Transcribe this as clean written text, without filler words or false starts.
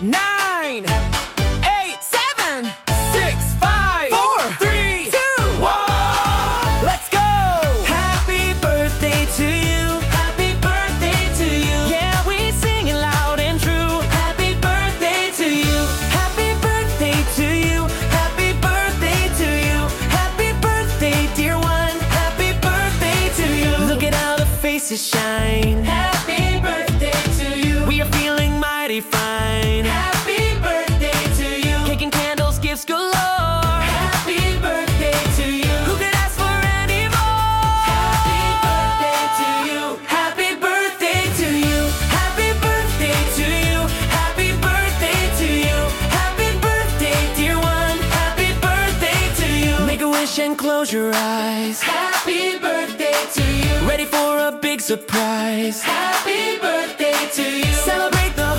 9, 8, 7, 6, 5, 4, 3, 2, 1. Let's go! Happy birthday to you. Happy birthday to you. Yeah, we sing it loud and true. Happy birthday to you. Happy birthday to you. Happy birthday to you. Happy birthday, dear one. Happy birthday to you. Look at how the faces shine. Happy birthday to you. We are feeling mighty fine. Happy birthday to you. Cake and candles, gifts galore. Happy birthday to you. Who could ask for any more? Happy birthday to you. Happy birthday to you. Happy birthday to you. Happy birthday to you. Happy birthday, dear one. Happy birthday to you. Make a wish and close your eyes. Happy birthday to you. Ready for a big surprise. Happy birthday to you. Celebrate the